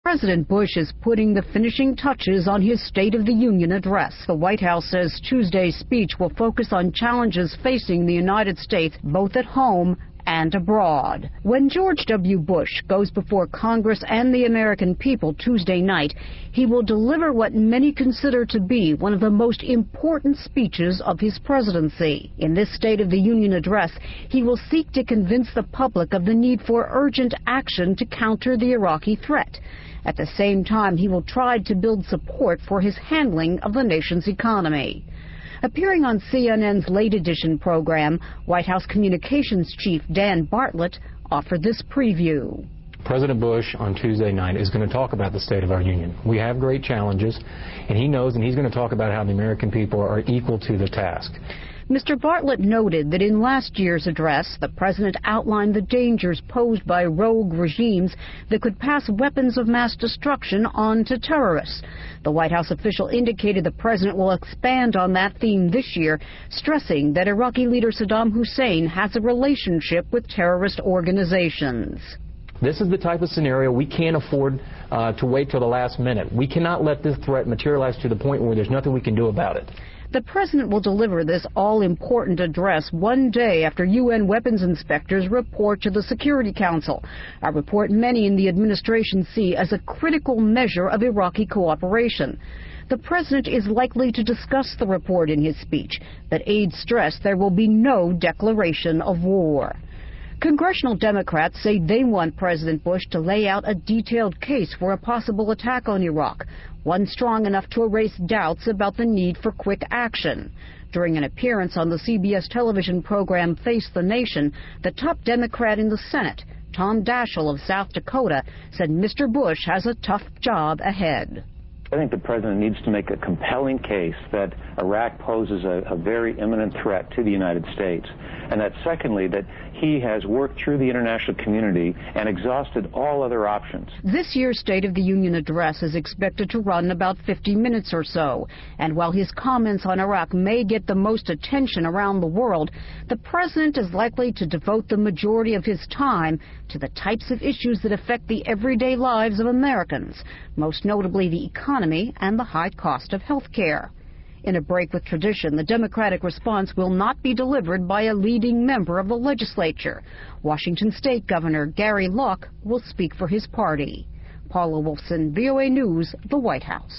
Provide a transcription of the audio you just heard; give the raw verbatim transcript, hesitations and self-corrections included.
President Bush is putting the finishing touches on his State of the Union address. The White House says Tuesday's speech will focus on challenges facing the United States both at home and abroad. When George W. Bush goes before Congress and the American people Tuesday night, he will deliver what many consider to be one of the most important speeches of his presidency. In this State of the Union address, he will seek to convince the public of the need for urgent action to counter the Iraqi threat. At the same time, he will try to build support for his handling of the nation's economy. Appearing on C N N's Late Edition program, White House Communications Chief Dan Bartlett offered this preview. President Bush on Tuesday night is going to talk about the state of our union. We have great challenges, and he knows, and he's going to talk about how the American people are equal to the task. Mister Bartlett noted that in last year's address, the president outlined the dangers posed by rogue regimes that could pass weapons of mass destruction on to terrorists. The White House official indicated the president will expand on that theme this year, stressing that Iraqi leader Saddam Hussein has a relationship with terrorist organizations. This is the type of scenario we can't afford uh, to wait till the last minute. We cannot let this threat materialize to the point where there's nothing we can do about it. The president will deliver this all-important address one day after U N weapons inspectors report to the Security Council, a report many in the administration see as a critical measure of Iraqi cooperation. The president is likely to discuss the report in his speech, but aides stress there will be no declaration of war. Congressional Democrats say they want President Bush to lay out a detailed case for a possible attack on Iraq, one strong enough to erase doubts about the need for quick action. During an appearance on the C B S television program Face the Nation, the top Democrat in the Senate, Tom Daschle of South Dakota, said Mister Bush has a tough job ahead. I think the president needs to make a compelling case that Iraq poses a, a very imminent threat to the United States, and that secondly, that he has worked through the international community and exhausted all other options. This year's State of the Union address is expected to run about fifty minutes or so, and while his comments on Iraq may get the most attention around the world, the president is likely to devote the majority of his time to the types of issues that affect the everyday lives of Americans, most notably the economy and the high cost of health care. In a break with tradition, the Democratic response will not be delivered by a leading member of the legislature. Washington State Governor Gary Locke will speak for his party. Paula Wolfson, V O A News, the White House.